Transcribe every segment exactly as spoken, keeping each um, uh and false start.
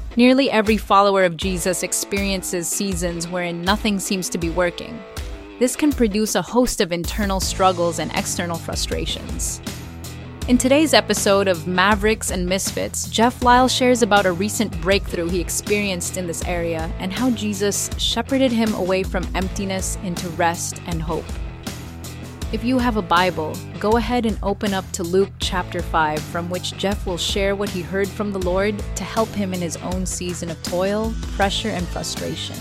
Nearly every follower of Jesus experiences seasons wherein nothing seems to be working. This can produce a host of internal struggles and external frustrations. In today's episode of Mavericks and Misfits, Jeff Lyle shares about a recent breakthrough he experienced in this area and how Jesus shepherded him away from emptiness into rest and hope. If you have a Bible, go ahead and open up to Luke chapter five, from which Jeff will share what he heard from the Lord to help him in his own season of toil, pressure, and frustration.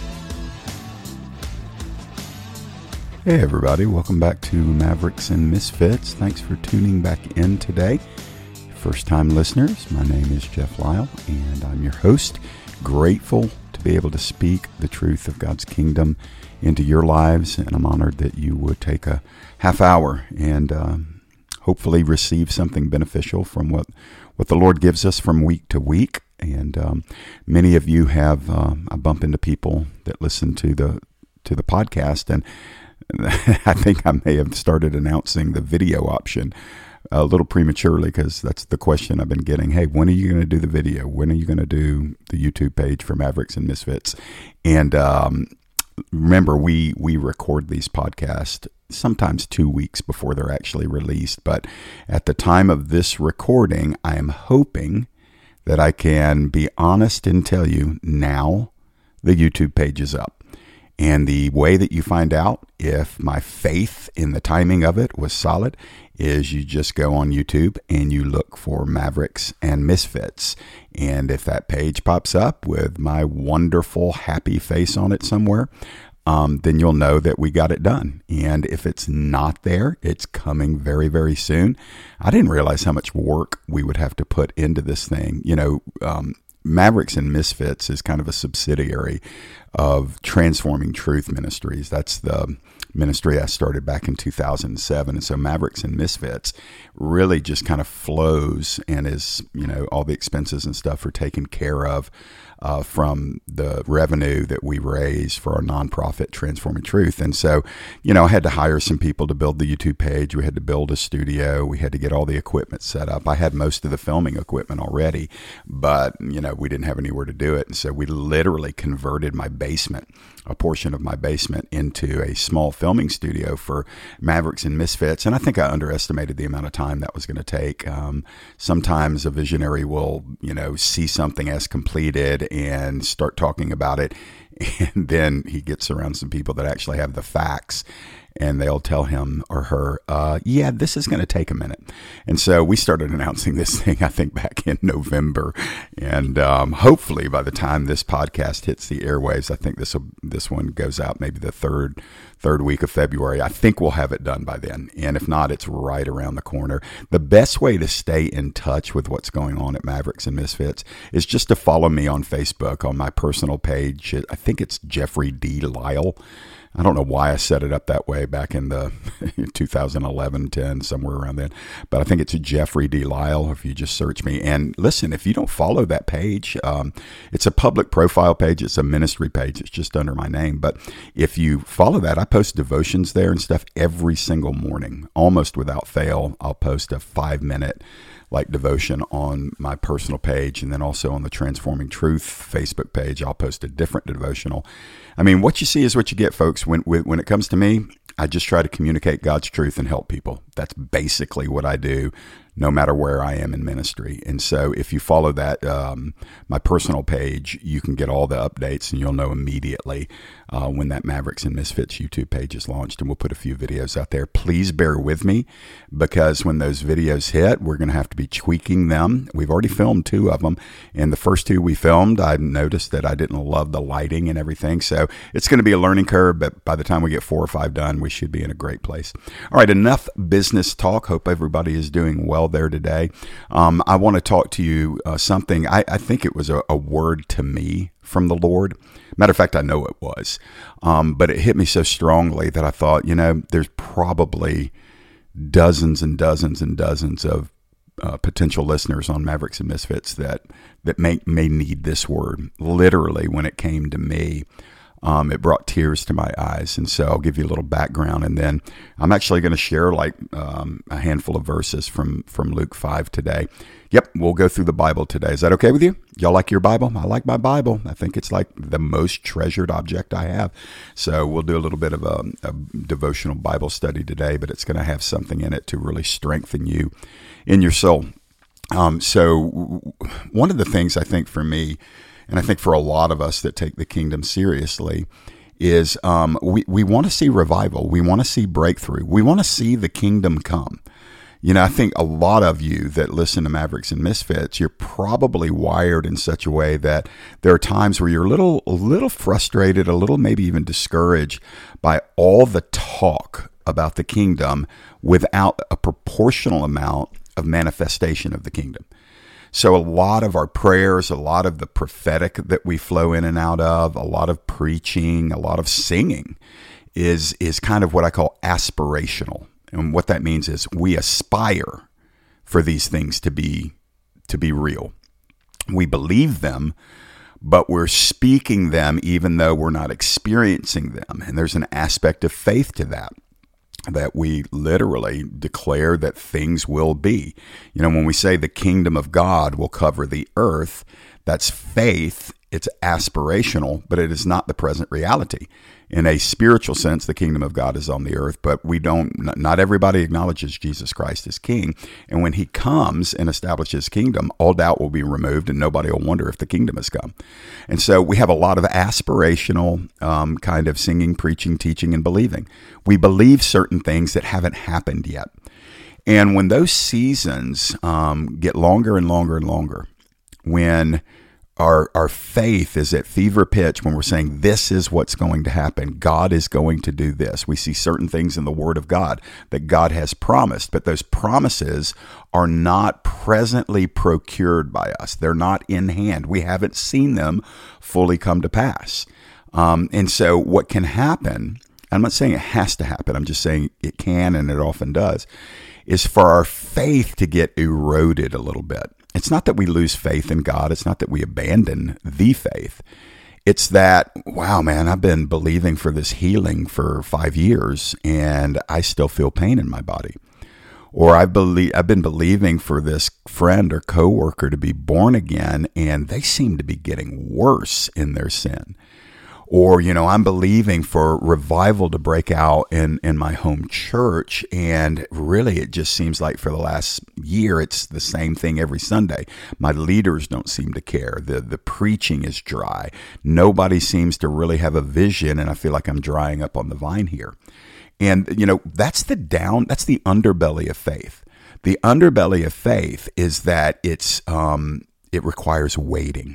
Hey everybody, welcome back to Mavericks and Misfits. Thanks for tuning back in today. First time listeners, my name is Jeff Lyle and I'm your host. Grateful to be able to speak the truth of God's kingdom into your lives, and I'm honored that you would take a half hour and um, hopefully receive something beneficial from what, what the Lord gives us from week to week. And um, many of you have, um, I bump into people that listen to the to the podcast, and I think I may have started announcing the video option a little prematurely, because that's the question I've been getting. Hey, when are you going to do the video? When are you going to do the YouTube page for Mavericks and Misfits? And um, remember, we we record these podcasts sometimes two weeks before they're actually released. But at the time of this recording, I am hoping that I can be honest and tell you now the YouTube page is up. And the way that you find out if my faith in the timing of it was solid is you just go on YouTube and you look for Mavericks and Misfits. And if that page pops up with my wonderful, happy face on it somewhere, um, then you'll know that we got it done. And if it's not there, it's coming very, very soon. I didn't realize how much work we would have to put into this thing. You know, um, Mavericks and Misfits is kind of a subsidiary of Transforming Truth Ministries. That's the ministry I started back in two thousand seven. And so Mavericks and Misfits really just kind of flows and is, you know, all the expenses and stuff are taken care of uh, from the revenue that we raise for our nonprofit Transforming Truth. And so, you know, I had to hire some people to build the YouTube page. We had to build a studio. We had to get all the equipment set up. I had most of the filming equipment already, but, you know, we didn't have anywhere to do it. And so we literally converted my basement, a portion of my basement, into a small filming studio for Mavericks and Misfits. And I think I underestimated the amount of time that was going to take. Um, sometimes a visionary will, you know, see something as completed and start talking about it. And then he gets around some people that actually have the facts, and they'll tell him or her, uh, yeah, this is going to take a minute. And so we started announcing this thing, I think, back in November. And um, hopefully by the time this podcast hits the airwaves, I think this will, this one goes out maybe the third third week of February. I think we'll have it done by then. And if not, it's right around the corner. The best way to stay in touch with what's going on at Mavericks and Misfits is just to follow me on Facebook on my personal page. I think it's Jeffrey D. Lyle. I don't know why I set it up that way back in the two thousand eleven, ten, somewhere around then. But I think it's Jeffrey D. Lyle if you just search me. And listen, if you don't follow that page, um, it's a public profile page. It's a ministry page. It's just under my name. But if you follow that, I post devotions there and stuff every single morning. Almost without fail, I'll post a five-minute like devotion on my personal page, and then also on the Transforming Truth Facebook page, I'll post a different devotional. I mean, what you see is what you get, folks. When when it comes to me, I just try to communicate God's truth and help people. That's basically what I do, no matter where I am in ministry. And so if you follow that, um, my personal page, you can get all the updates, and you'll know immediately uh, when that Mavericks and Misfits YouTube page is launched, and we'll put a few videos out there. Please bear with me, because when those videos hit, we're going to have to be tweaking them. We've already filmed two of them, and the first two we filmed, I noticed that I didn't love the lighting and everything. So it's going to be a learning curve, but by the time we get four or five done, we should be in a great place. All right, enough business talk. Hope everybody is doing well there today. Um, I want to talk to you uh, something. I, I think it was a, a word to me from the Lord. Matter of fact, I know it was, um, but it hit me so strongly that I thought, you know, there's probably dozens and dozens and dozens of uh, potential listeners on Mavericks and Misfits that that may may need this word. Literally, when it came to me, Um, it brought tears to my eyes. And so I'll give you a little background, and then I'm actually going to share like um, a handful of verses from, from Luke five today. Yep, we'll go through the Bible today. Is that okay with you? Y'all like your Bible? I like my Bible. I think it's like the most treasured object I have. So we'll do a little bit of a, a devotional Bible study today, but it's going to have something in it to really strengthen you in your soul. Um, so one of the things I think for me, and I think for a lot of us that take the kingdom seriously, is um, we, we want to see revival. We want to see breakthrough. We want to see the kingdom come. You know, I think a lot of you that listen to Mavericks and Misfits, you're probably wired in such a way that there are times where you're a little, a little frustrated, a little maybe even discouraged by all the talk about the kingdom without a proportional amount of manifestation of the kingdom. So a lot of our prayers, a lot of the prophetic that we flow in and out of, a lot of preaching, a lot of singing is is kind of what I call aspirational. And what that means is we aspire for these things to be to be real. We believe them, but we're speaking them even though we're not experiencing them. And there's an aspect of faith to that, that we literally declare that things will be. You know, when we say the kingdom of God will cover the earth, that's faith. It's aspirational, but it is not the present reality. In a spiritual sense, the kingdom of God is on the earth, but we don't, not everybody acknowledges Jesus Christ as king. And when he comes and establishes his kingdom, all doubt will be removed and nobody will wonder if the kingdom has come. And so we have a lot of aspirational um, kind of singing, preaching, teaching, and believing. We believe certain things that haven't happened yet. And when those seasons um, get longer and longer and longer, when Our our faith is at fever pitch, when we're saying this is what's going to happen. God is going to do this. We see certain things in the Word of God that God has promised, but those promises are not presently procured by us. They're not in hand. We haven't seen them fully come to pass. Um, and so what can happen, I'm not saying it has to happen, I'm just saying it can and it often does, is for our faith to get eroded a little bit. It's not that we lose faith in God. It's not that we abandon the faith. It's that, wow, man, I've been believing for this healing for five years and I still feel pain in my body. Or I've, believe, I've been believing for this friend or coworker to be born again and they seem to be getting worse in their sin. Or, you know, I'm believing for revival to break out in, in my home church. And really, it just seems like for the last year, it's the same thing every Sunday. My leaders don't seem to care. The, the preaching is dry. Nobody seems to really have a vision. And I feel like I'm drying up on the vine here. And, you know, that's the down, that's the underbelly of faith. The underbelly of faith is that it's, um, it requires waiting.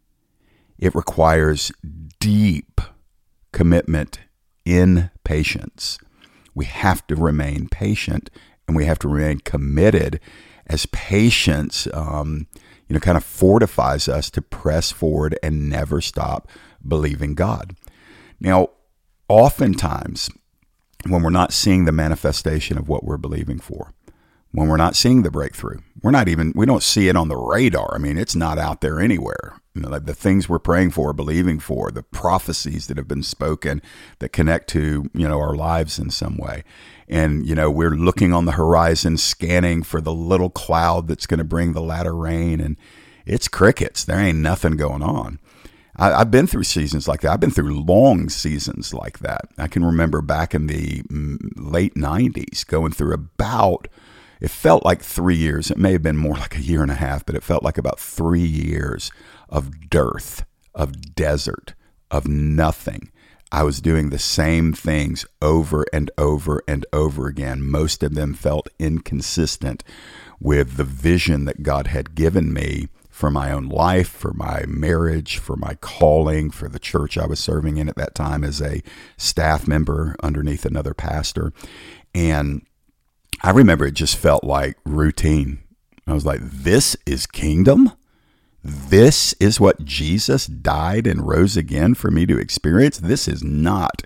It requires deep commitment in patience. We have to remain patient and we have to remain committed, as patience, um, you know, kind of fortifies us to press forward and never stop believing God. Now, oftentimes when we're not seeing the manifestation of what we're believing for, when we're not seeing the breakthrough, we're not even, we don't see it on the radar. I mean, it's not out there anywhere. You know, like the things we're praying for, believing for, the prophecies that have been spoken that connect to, you know, our lives in some way. And, you know, we're looking on the horizon, scanning for the little cloud that's going to bring the latter rain. And it's crickets. There ain't nothing going on. I, I've been through seasons like that. I've been through long seasons like that. I can remember back in the late nineties going through about, it felt like three years. It may have been more like a year and a half, but it felt like about three years of dearth, of desert, of nothing. I was doing the same things over and over and over again. Most of them felt inconsistent with the vision that God had given me for my own life, for my marriage, for my calling, for the church I was serving in at that time as a staff member underneath another pastor. And I remember it just felt like routine. I was like, this is kingdom? This is what Jesus died and rose again for me to experience? This is not,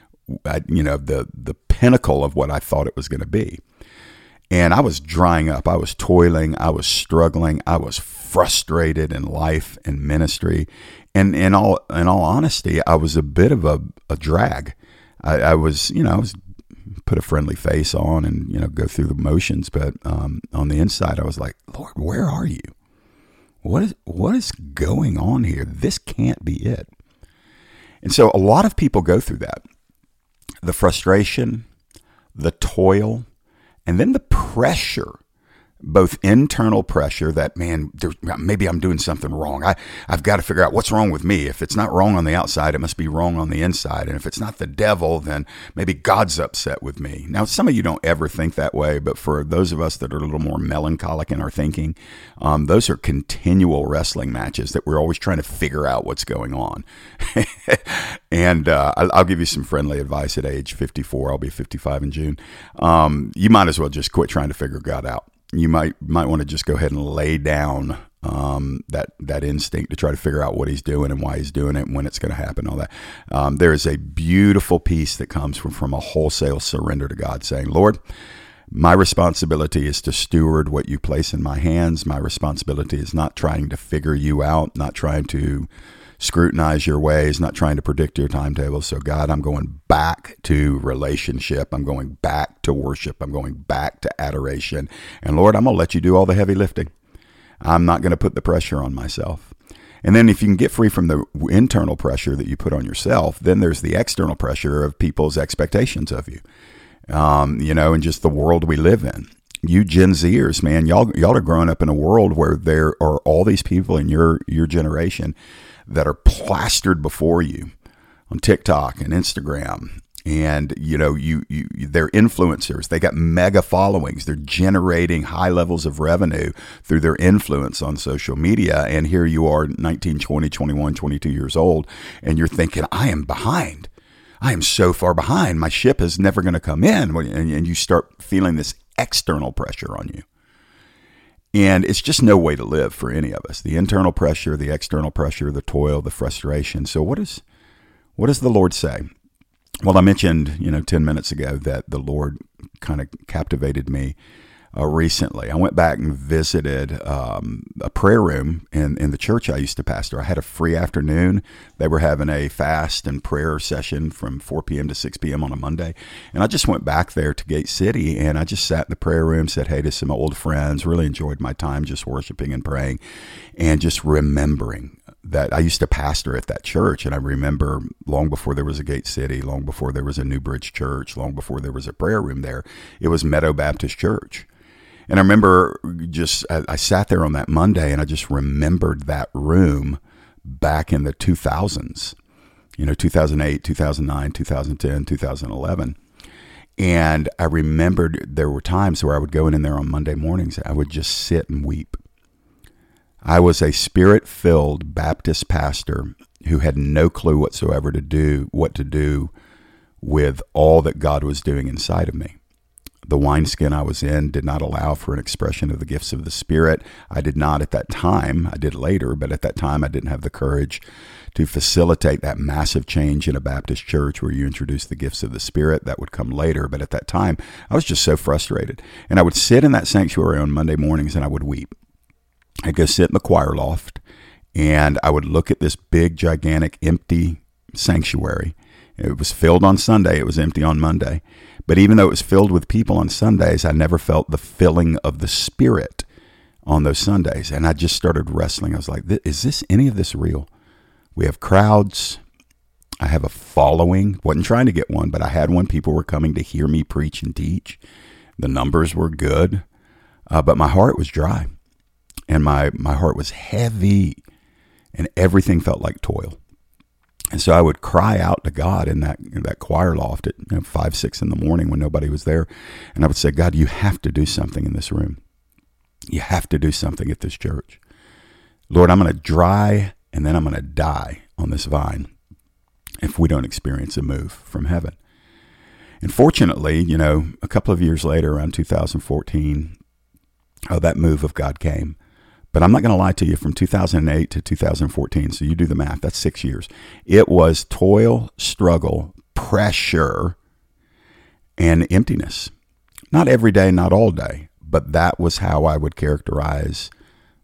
you know, the, the pinnacle of what I thought it was going to be. And I was drying up. I was toiling. I was struggling. I was frustrated in life and ministry. And in all in all honesty, I was a bit of a, a drag. I, I was, you know, I was put a friendly face on and, you know, go through the motions. But um, on the inside, I was like, Lord, where are you? What is what is going on here? This can't be it. And so a lot of people go through that. The frustration, the toil, and then the pressure, both internal pressure that, man, there, maybe I'm doing something wrong. I, I've got to figure out what's wrong with me. If it's not wrong on the outside, it must be wrong on the inside. And if it's not the devil, then maybe God's upset with me. Now, some of you don't ever think that way, but for those of us that are a little more melancholic in our thinking, um, those are continual wrestling matches that we're always trying to figure out what's going on. And uh, I'll give you some friendly advice at age fifty-four. I'll be fifty-five in June. Um, you might as well just quit trying to figure God out. You might might want to just go ahead and lay down um, that that instinct to try to figure out what he's doing and why he's doing it and when it's going to happen, all that. Um, there is a beautiful peace that comes from, from a wholesale surrender to God, saying, Lord, my responsibility is to steward what you place in my hands. My responsibility is not trying to figure you out, not trying to scrutinize your ways, not trying to predict your timetable. So God, I'm going back to relationship. I'm going back to worship. I'm going back to adoration. And Lord, I'm going to let you do all the heavy lifting. I'm not going to put the pressure on myself. And then if you can get free from the internal pressure that you put on yourself, then there's the external pressure of people's expectations of you, um, you know, and just the world we live in. You Gen Zers, man, y'all, y'all are growing up in a world where there are all these people in your, your generation that are plastered before you on TikTok and Instagram. And, you know, you, you, they're influencers. They got mega followings. They're generating high levels of revenue through their influence on social media. And here you are, nineteen, twenty, twenty-one, twenty-two years old, and you're thinking, I am behind. I am so far behind. My ship is never going to come in. And, and you start feeling this external pressure on you. And it's just no way to live for any of us. The internal pressure, the external pressure, the toil, the frustration. So what is, what does the Lord say? Well, I mentioned, you know, ten minutes ago that the Lord kind of captivated me uh, recently. I went back and visited um, a prayer room in, in the church I used to pastor. I had a free afternoon. They were having a fast and prayer session from four p.m. to six p.m. on a Monday. And I just went back there to Gate City, and I just sat in the prayer room, said hey to some old friends, really enjoyed my time just worshiping and praying and just remembering that I used to pastor at that church. And I remember long before there was a Gate City, long before there was a New Bridge Church, long before there was a prayer room there, it was Meadow Baptist Church. And I remember just, I, I sat there on that Monday and I just remembered that room back in the two thousands, you know, two thousand eight, two thousand nine, two thousand ten, two thousand eleven. And I remembered there were times where I would go in there on Monday mornings, I would just sit and weep. I was a spirit-filled Baptist pastor who had no clue whatsoever to do, what to do with all that God was doing inside of me. The wineskin I was in did not allow for an expression of the gifts of the Spirit. I did not at that time. I did later, but at that time I didn't have the courage to facilitate that massive change in a Baptist church where you introduce the gifts of the Spirit. That would come later, but at that time I was just so frustrated. And I would sit in that sanctuary on Monday mornings and I would weep. I'd go sit in the choir loft and I would look at this big, gigantic, empty sanctuary. It was filled on Sunday. It was empty on Monday. But even though it was filled with people on Sundays, I never felt the filling of the Spirit on those Sundays. And I just started wrestling. I was like, is this any of this real? We have crowds. I have a following. Wasn't trying to get one, but I had one. People were coming to hear me preach and teach. The numbers were good, uh, but my heart was dry. And my, my heart was heavy, and everything felt like toil. And so I would cry out to God in that in that choir loft at you know, five, six in the morning when nobody was there. And I would say, God, you have to do something in this room. You have to do something at this church. Lord, I'm going to dry and then I'm going to die on this vine if we don't experience a move from heaven. And fortunately, you know, a couple of years later, around two thousand fourteen, oh, that move of God came. But I'm not going to lie to you, from two thousand eight to two thousand fourteen, so you do the math, that's six years. It was toil, struggle, pressure, and emptiness. Not every day, not all day, but that was how I would characterize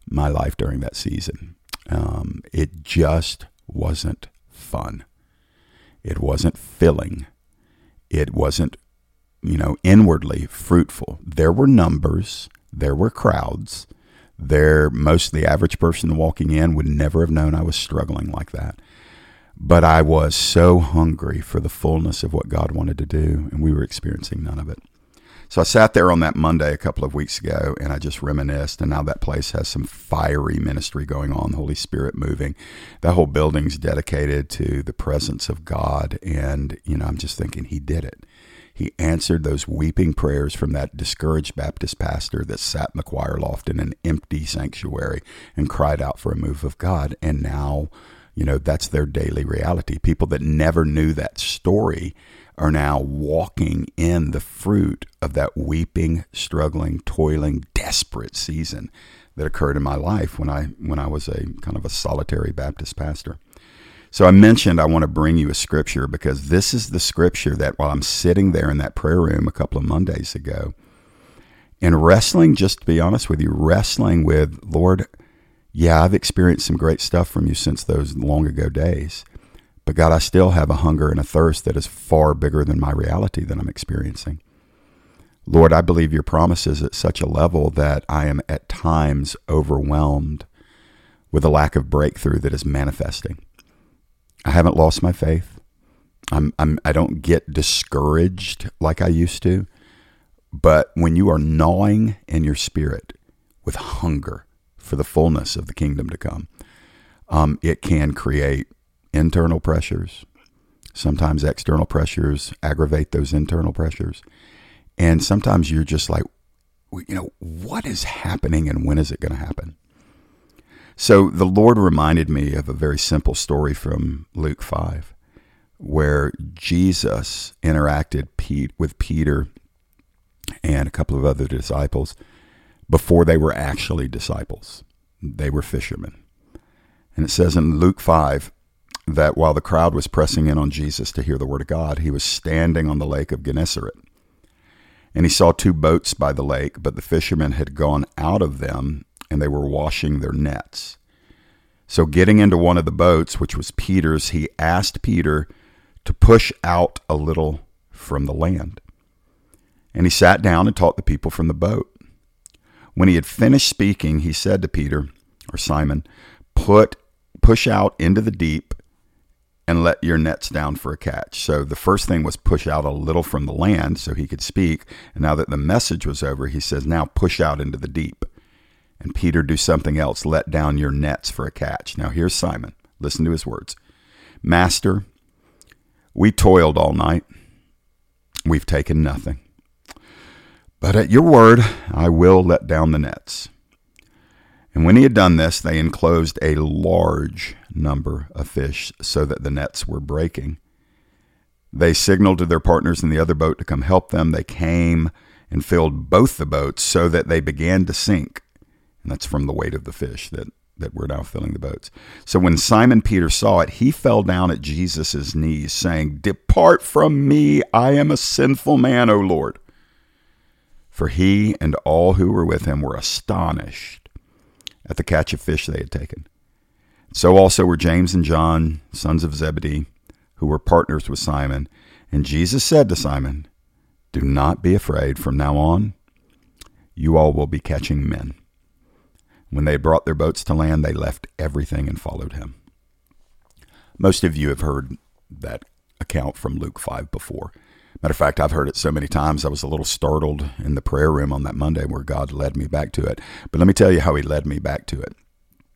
my life during that season. Um, it just wasn't fun. It wasn't filling. It wasn't, you know, inwardly fruitful. There were numbers. There were crowds. There, most of the average person walking in would never have known I was struggling like that. But I was so hungry for the fullness of what God wanted to do, and we were experiencing none of it. So I sat there on that Monday a couple of weeks ago, and I just reminisced, and now that place has some fiery ministry going on, the Holy Spirit moving. That whole building's dedicated to the presence of God, and, you know, I'm just thinking he did it. He answered those weeping prayers from that discouraged Baptist pastor that sat in the choir loft in an empty sanctuary and cried out for a move of God, and now, you know, that's their daily reality. People that never knew that story are now walking in the fruit of that weeping, struggling, toiling, desperate season that occurred in my life when I when I was a kind of a solitary Baptist pastor. So I mentioned I want to bring you a scripture because this is the scripture that while I'm sitting there in that prayer room a couple of Mondays ago and wrestling, just to be honest with you, wrestling with, Lord, yeah, I've experienced some great stuff from you since those long ago days. But God, I still have a hunger and a thirst that is far bigger than my reality that I'm experiencing. Lord, I believe your promises at such a level that I am at times overwhelmed with a lack of breakthrough that is manifesting. I haven't lost my faith. I'm, I'm, I don't get discouraged like I used to. But when you are gnawing in your spirit with hunger for the fullness of the kingdom to come, um, it can create internal pressures. Sometimes external pressures aggravate those internal pressures. And sometimes you're just like, you know, what is happening and when is it going to happen? So the Lord reminded me of a very simple story from Luke five, where Jesus interacted Pete, with Peter and a couple of other disciples before they were actually disciples. They were fishermen. And it says in Luke five, that while the crowd was pressing in on Jesus to hear the word of God, he was standing on the lake of Gennesaret. And he saw two boats by the lake, but the fishermen had gone out of them, and they were washing their nets. So getting into one of the boats, which was Peter's, he asked Peter to push out a little from the land. And he sat down and taught the people from the boat. When he had finished speaking, he said to Peter, or Simon, "Put, push out into the deep and let your nets down for a catch." So the first thing was push out a little from the land so he could speak. And now that the message was over, he says, now push out into the deep. And Peter, do something else. Let down your nets for a catch. Now here's Simon. Listen to his words. "Master, we toiled all night. We've taken nothing. But at your word, I will let down the nets." And when he had done this, they enclosed a large number of fish so that the nets were breaking. They signaled to their partners in the other boat to come help them. They came and filled both the boats so that they began to sink. And that's from the weight of the fish that, that were now filling the boats. So when Simon Peter saw it, he fell down at Jesus' knees, saying, "Depart from me, I am a sinful man, O Lord." For he and all who were with him were astonished at the catch of fish they had taken. So also were James and John, sons of Zebedee, who were partners with Simon. And Jesus said to Simon, "Do not be afraid. From now on, you all will be catching men." When they had brought their boats to land, they left everything and followed him. Most of you have heard that account from Luke five before. Matter of fact, I've heard it so many times, I was a little startled in the prayer room on that Monday where God led me back to it. But let me tell you how he led me back to it.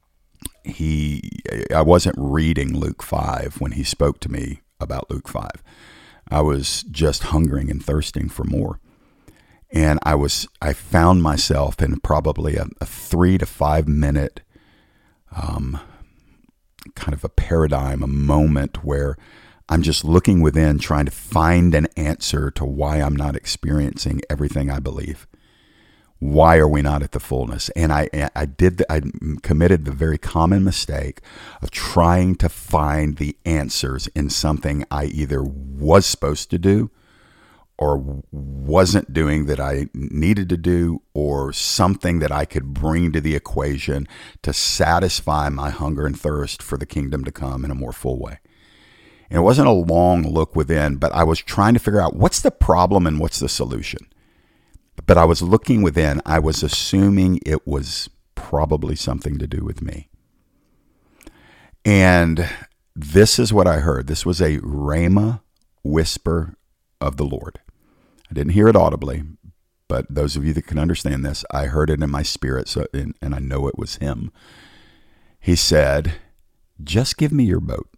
He, I wasn't reading Luke five when he spoke to me about Luke five. I was just hungering and thirsting for more. And I was, I found myself in probably a, a three to five minute um, kind of a paradigm, a moment where I'm just looking within, trying to find an answer to why I'm not experiencing everything I believe. Why are we not at the fullness? And I, I did, the, I committed the very common mistake of trying to find the answers in something I either was supposed to do or wasn't doing that I needed to do, or something that I could bring to the equation to satisfy my hunger and thirst for the kingdom to come in a more full way. And it wasn't a long look within, but I was trying to figure out what's the problem and what's the solution. But I was looking within. I was assuming it was probably something to do with me. And this is what I heard. This was a rhema whisper of the Lord. I didn't hear it audibly, but those of you that can understand this, I heard it in my spirit, so and, and I know it was him. He said, just give me your boat.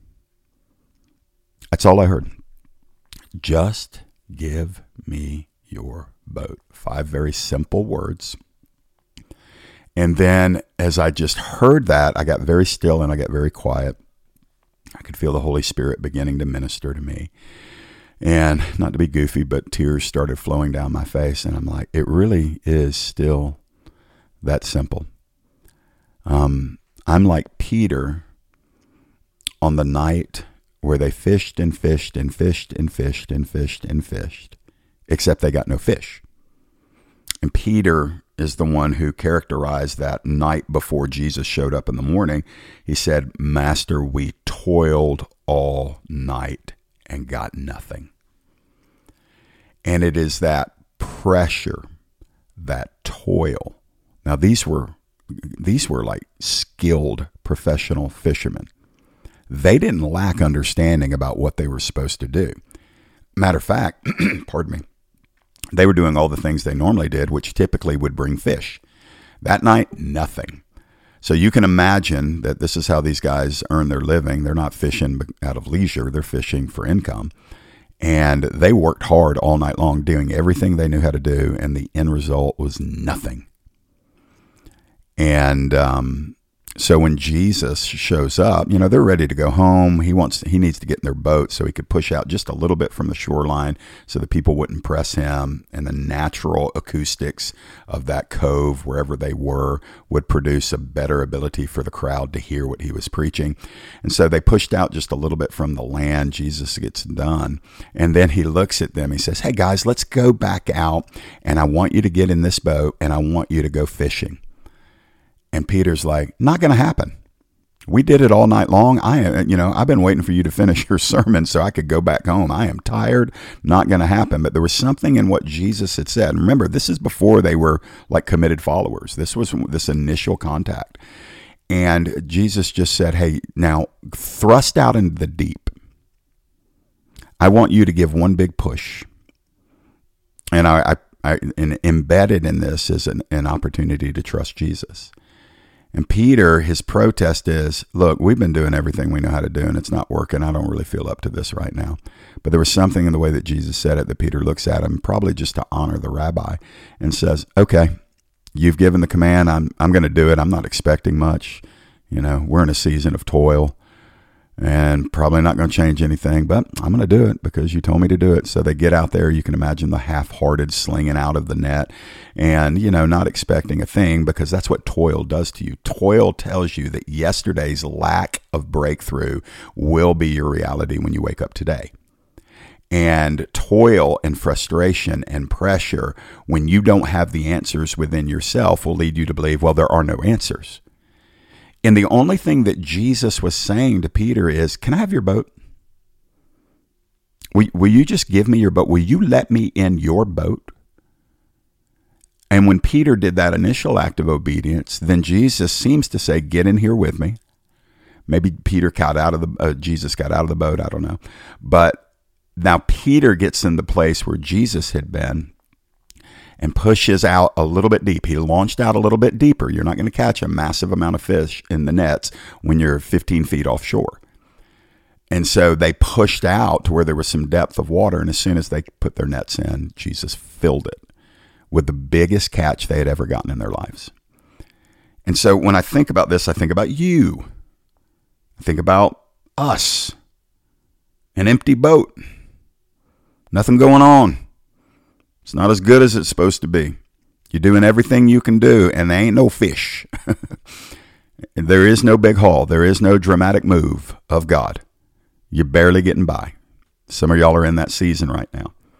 That's all I heard. Just give me your boat. Five very simple words. And then as I just heard that, I got very still and I got very quiet. I could feel the Holy Spirit beginning to minister to me. And not to be goofy, but tears started flowing down my face. And I'm like, it really is still that simple. Um, I'm like Peter on the night where they fished and fished and fished and fished and fished and fished, except they got no fish. And Peter is the one who characterized that night before Jesus showed up in the morning. He said, Master, we toiled all night and got nothing. And it is that pressure, that toil. Now these were these were like skilled professional fishermen. They didn't lack understanding about what they were supposed to do. Matter of fact, pardon me, they were doing all the things they normally did, which typically would bring fish. That night, nothing. So you can imagine that this is how these guys earn their living. They're not fishing out of leisure. They're fishing for income. And they worked hard all night long doing everything they knew how to do, and the end result was nothing. And um, so when Jesus shows up, you know, they're ready to go home. He wants, he needs to get in their boat so he could push out just a little bit from the shoreline so the people wouldn't press him, and the natural acoustics of that cove, wherever they were, would produce a better ability for the crowd to hear what he was preaching. And so they pushed out just a little bit from the land. Jesus gets done. And then he looks at them. He says, hey guys, let's go back out, and I want you to get in this boat, and I want you to go fishing. And Peter's like, not going to happen. We did it all night long. I, you know, I've been waiting for you to finish your sermon so I could go back home. I am tired. Not going to happen. But there was something in what Jesus had said. And remember, this is before they were like committed followers. This was this initial contact. And Jesus just said, hey, now thrust out into the deep. I want you to give one big push. And I, I, I and embedded in this is an, an opportunity to trust Jesus. And Peter, his protest is, look, we've been doing everything we know how to do, and it's not working. I don't really feel up to this right now. But there was something in the way that Jesus said it that Peter looks at him, probably just to honor the rabbi, and says, okay, you've given the command. I'm I'm going to do it. I'm not expecting much. You know, we're in a season of toil, and probably not going to change anything, but I'm going to do it because you told me to do it. So they get out there. You can imagine the half-hearted slinging out of the net and, you know, not expecting a thing, because that's what toil does to you. Toil tells you that yesterday's lack of breakthrough will be your reality when you wake up today. And toil and frustration and pressure, when you don't have the answers within yourself, will lead you to believe, well, there are no answers. And the only thing that Jesus was saying to Peter is, can I have your boat? Will, will you just give me your boat? Will you let me in your boat? And when Peter did that initial act of obedience, then Jesus seems to say, get in here with me. Maybe Peter got out of the, uh, Jesus got out of the boat. I don't know. But now Peter gets in the place where Jesus had been, and pushes out a little bit deep. He launched out a little bit deeper. You're not going to catch a massive amount of fish in the nets when you're fifteen feet offshore. And so they pushed out to where there was some depth of water. And as soon as they put their nets in, Jesus filled it with the biggest catch they had ever gotten in their lives. And so when I think about this, I think about you. I think about us. An empty boat. Nothing going on. It's not as good as it's supposed to be. You're doing everything you can do, and there ain't no fish. There is no big haul. There is no dramatic move of God. You're barely getting by. Some of y'all are in that season right now.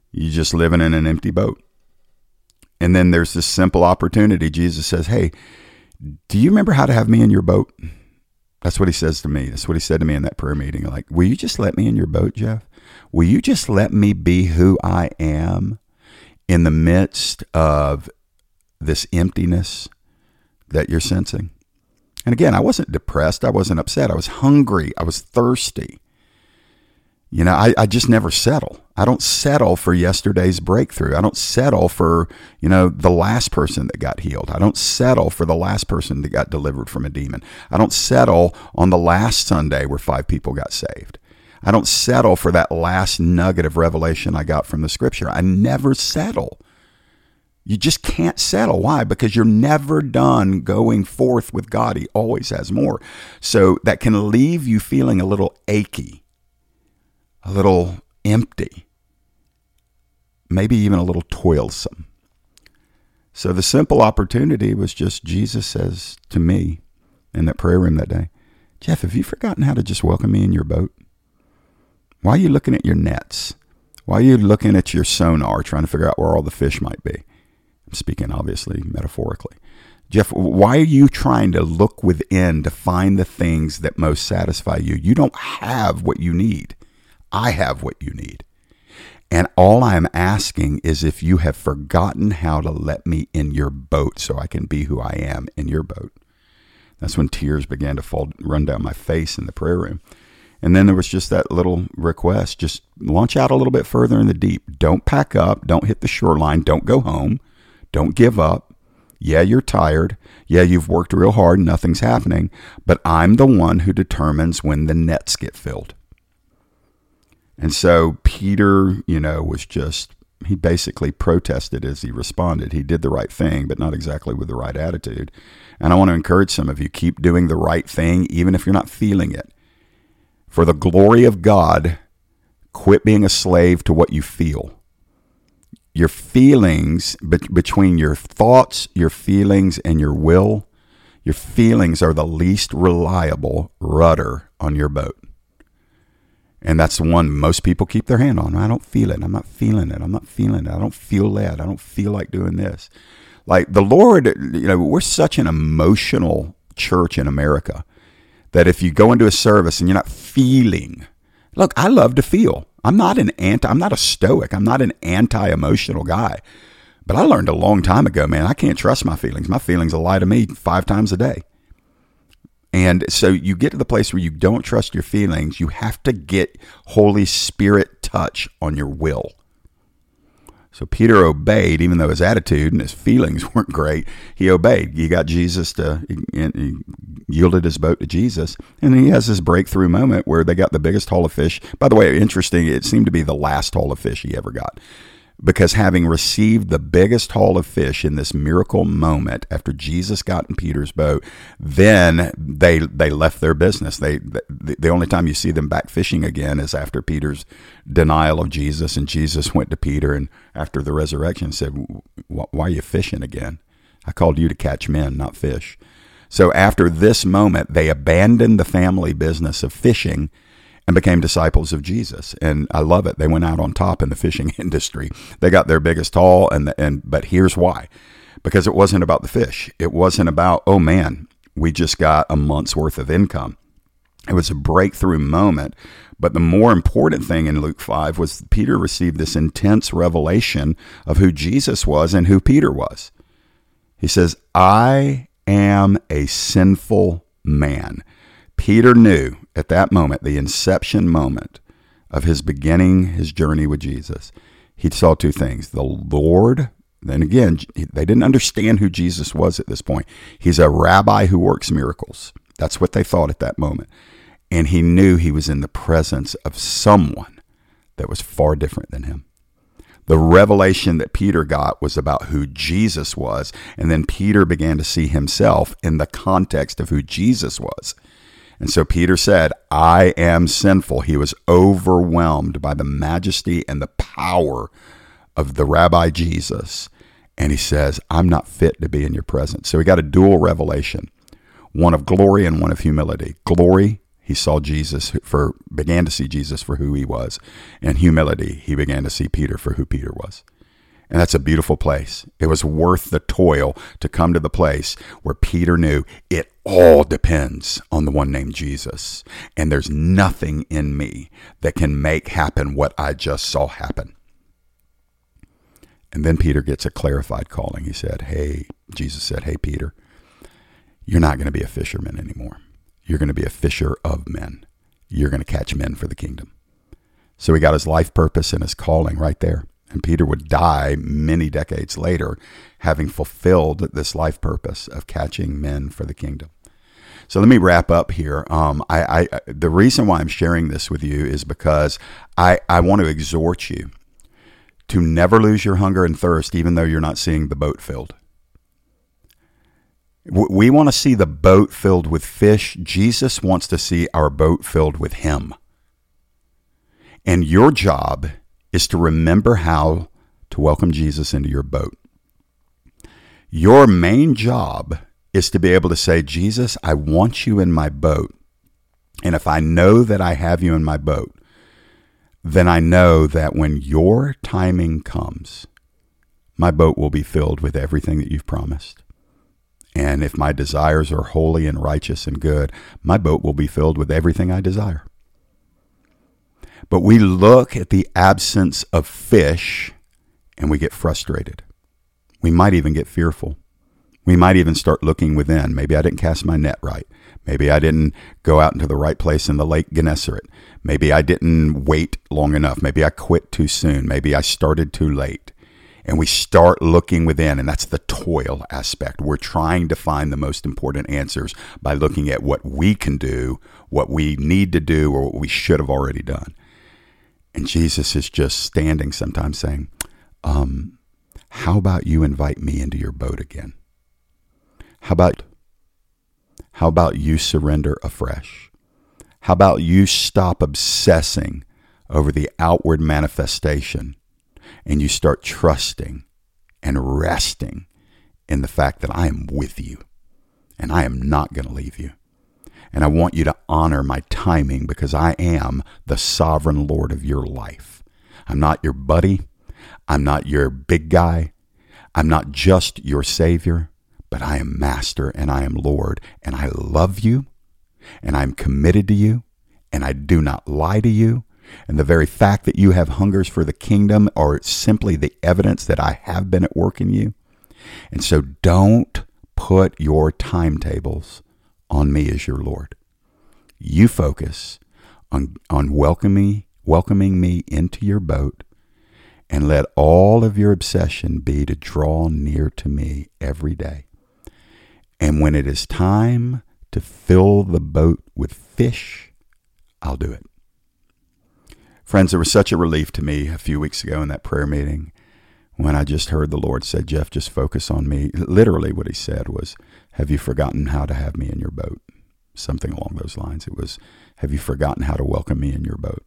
You're just living in an empty boat. And then there's this simple opportunity. Jesus says, hey, do you remember how to have me in your boat? That's what he says to me. That's what he said to me in that prayer meeting. Like, will you just let me in your boat, Jeff? Will you just let me be who I am in the midst of this emptiness that you're sensing? And again, I wasn't depressed. I wasn't upset. I was hungry. I was thirsty. You know, I, I just never settle. I don't settle for yesterday's breakthrough. I don't settle for, you know, the last person that got healed. I don't settle for the last person that got delivered from a demon. I don't settle on the last Sunday where five people got saved. I don't settle for that last nugget of revelation I got from the scripture. I never settle. You just can't settle. Why? Because you're never done going forth with God. He always has more. So that can leave you feeling a little achy, a little empty, maybe even a little toilsome. So the simple opportunity was just, Jesus says to me in that prayer room that day, Jeff, have you forgotten how to just welcome me in your boat? Why are you looking at your nets? Why are you looking at your sonar trying to figure out where all the fish might be? I'm speaking obviously metaphorically. Jeff, why are you trying to look within to find the things that most satisfy you? You don't have what you need. I have what you need. And all I'm asking is if you have forgotten how to let me in your boat so I can be who I am in your boat. That's when tears began to fall, run down my face in the prayer room. And then there was just that little request, just launch out a little bit further in the deep. Don't pack up. Don't hit the shoreline. Don't go home. Don't give up. Yeah, you're tired. Yeah, you've worked real hard and nothing's happening. But I'm the one who determines when the nets get filled. And so Peter, you know, was just, he basically protested as he responded. He did the right thing, but not exactly with the right attitude. And I want to encourage some of you, keep doing the right thing, even if you're not feeling it. For the glory of God, quit being a slave to what you feel. Your feelings, be- between your thoughts, your feelings, and your will, your feelings are the least reliable rudder on your boat. And that's the one most people keep their hand on. I don't feel it. I'm not feeling it. I'm not feeling it. I don't feel that. I don't feel like doing this. Like the Lord, you know, we're such an emotional church in America that if you go into a service and you're not feeling, look, I love to feel. I'm not an anti, I'm not a stoic. I'm not an anti-emotional guy. But I learned a long time ago, man, I can't trust my feelings. My feelings will lie to me five times a day. And so you get to the place where you don't trust your feelings. You have to get Holy Spirit touch on your will. So Peter obeyed, even though his attitude and his feelings weren't great. He obeyed. He got Jesus to, he yielded his boat to Jesus. And then he has this breakthrough moment where they got the biggest haul of fish. By the way, interesting, it seemed to be the last haul of fish he ever got. Because having received the biggest haul of fish in this miracle moment after Jesus got in Peter's boat, then they they left their business. They the, the only time you see them back fishing again is after Peter's denial of Jesus, and Jesus went to Peter and after the resurrection said, "Why are you fishing again? I called you to catch men, not fish." So after this moment, they abandoned the family business of fishing and became disciples of Jesus. And I love it. They went out on top in the fishing industry. They got their biggest haul, and the, and but here's why. Because it wasn't about the fish. It wasn't about, oh man, we just got a month's worth of income. It was a breakthrough moment. But the more important thing in Luke five was Peter received this intense revelation of who Jesus was and who Peter was. He says, I am a sinful man. Peter knew at that moment, the inception moment of his beginning, his journey with Jesus, he saw two things. The Lord, then again, they didn't understand who Jesus was at this point. He's a rabbi who works miracles. That's what they thought at that moment. And he knew he was in the presence of someone that was far different than him. The revelation that Peter got was about who Jesus was. And then Peter began to see himself in the context of who Jesus was. And so Peter said, I am sinful. He was overwhelmed by the majesty and the power of the Rabbi Jesus. And he says, I'm not fit to be in your presence. So he got a dual revelation, one of glory and one of humility. Glory, he saw Jesus for, began to see Jesus for who he was. In humility, he began to see Peter for who Peter was. And that's a beautiful place. It was worth the toil to come to the place where Peter knew it all depends on the one named Jesus. And there's nothing in me that can make happen what I just saw happen. And then Peter gets a clarified calling. He said, hey, Jesus said, hey, Peter, you're not going to be a fisherman anymore. You're going to be a fisher of men. You're going to catch men for the kingdom. So he got his life purpose and his calling right there. And Peter would die many decades later, having fulfilled this life purpose of catching men for the kingdom. So let me wrap up here. Um, I, I, the reason why I'm sharing this with you is because I, I want to exhort you to never lose your hunger and thirst, even though you're not seeing the boat filled. We want to see the boat filled with fish. Jesus wants to see our boat filled with him. And your job is to remember how to welcome Jesus into your boat. Your main job is to be able to say, Jesus, I want you in my boat. And if I know that I have you in my boat, then I know that when your timing comes, my boat will be filled with everything that you've promised. And if my desires are holy and righteous and good, my boat will be filled with everything I desire. But we look at the absence of fish and we get frustrated. We might even get fearful. We might even start looking within. Maybe I didn't cast my net right. Maybe I didn't go out into the right place in the Lake Gennesaret. Maybe I didn't wait long enough. Maybe I quit too soon. Maybe I started too late. And we start looking within, and that's the toil aspect. We're trying to find the most important answers by looking at what we can do, what we need to do, or what we should have already done. And Jesus is just standing sometimes saying, um, how about you invite me into your boat again? How about, how about you surrender afresh? How about you stop obsessing over the outward manifestation and you start trusting and resting in the fact that I am with you and I am not going to leave you. And I want you to honor my timing because I am the sovereign Lord of your life. I'm not your buddy. I'm not your big guy. I'm not just your Savior, but I am Master and I am Lord. And I love you and I'm committed to you and I do not lie to you. And the very fact that you have hungers for the kingdom are simply the evidence that I have been at work in you. And so don't put your timetables on me as your Lord. You focus on, on welcoming, welcoming me into your boat, and let all of your obsession be to draw near to me every day. And when it is time to fill the boat with fish, I'll do it. Friends, it was such a relief to me a few weeks ago in that prayer meeting when I just heard the Lord say, Jeff, just focus on me. Literally what he said was, have you forgotten how to have me in your boat? Something along those lines. It was, have you forgotten how to welcome me in your boat?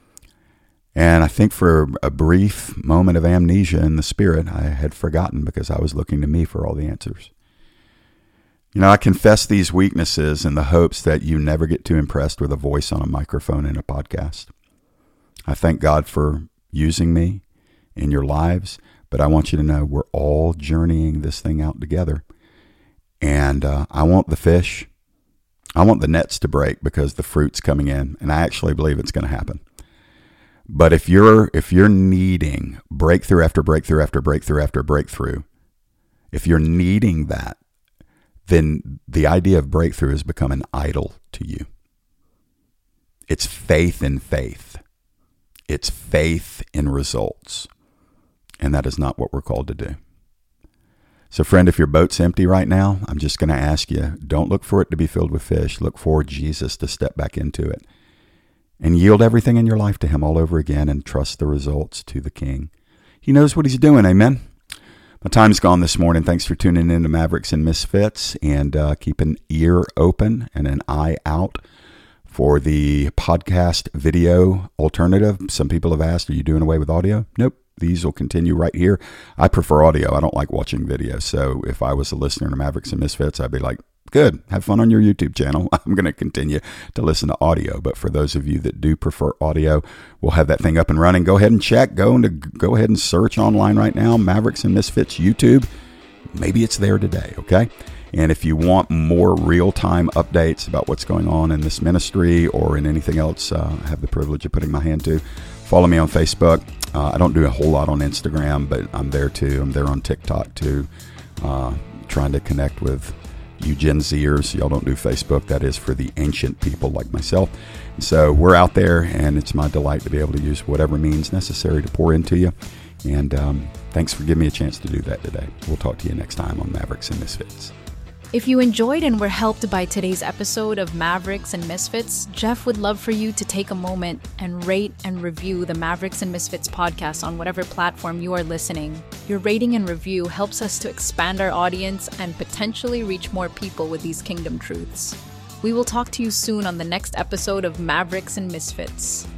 And I think for a brief moment of amnesia in the spirit, I had forgotten because I was looking to me for all the answers. You know, I confess these weaknesses in the hopes that you never get too impressed with a voice on a microphone in a podcast. I thank God for using me in your lives, but I want you to know we're all journeying this thing out together. And uh, I want the fish, I want the nets to break because the fruit's coming in, and I actually believe it's going to happen. But if you're if you're needing breakthrough after breakthrough after breakthrough after breakthrough, if you're needing that, then the idea of breakthrough has become an idol to you. It's faith in faith. It's faith in results. And that is not what we're called to do. So friend, if your boat's empty right now, I'm just going to ask you, don't look for it to be filled with fish. Look for Jesus to step back into it and yield everything in your life to him all over again and trust the results to the King. He knows what he's doing. Amen. My time's gone this morning. Thanks for tuning in to Mavericks and Misfits, and uh, keep an ear open and an eye out for the podcast video alternative. Some people have asked, are you doing away with audio? Nope. These will continue right here. I prefer audio. I don't like watching video. So if I was a listener to Mavericks and Misfits, I'd be like, good. Have fun on your YouTube channel. I'm going to continue to listen to audio. But for those of you that do prefer audio, we'll have that thing up and running. Go ahead and check. Go, into, go ahead and search online right now, Mavericks and Misfits YouTube. Maybe it's there today, okay? And if you want more real-time updates about what's going on in this ministry or in anything else uh, I have the privilege of putting my hand to, follow me on Facebook. Uh, I don't do a whole lot on Instagram, but I'm there too. I'm there on TikTok too, uh, trying to connect with you Gen Zers. Y'all don't do Facebook. That is for the ancient people like myself. So we're out there, and it's my delight to be able to use whatever means necessary to pour into you. And um, thanks for giving me a chance to do that today. We'll talk to you next time on Mavericks and Misfits. If you enjoyed and were helped by today's episode of Mavericks and Misfits, Jeff would love for you to take a moment and rate and review the Mavericks and Misfits podcast on whatever platform you are listening. Your rating and review helps us to expand our audience and potentially reach more people with these kingdom truths. We will talk to you soon on the next episode of Mavericks and Misfits.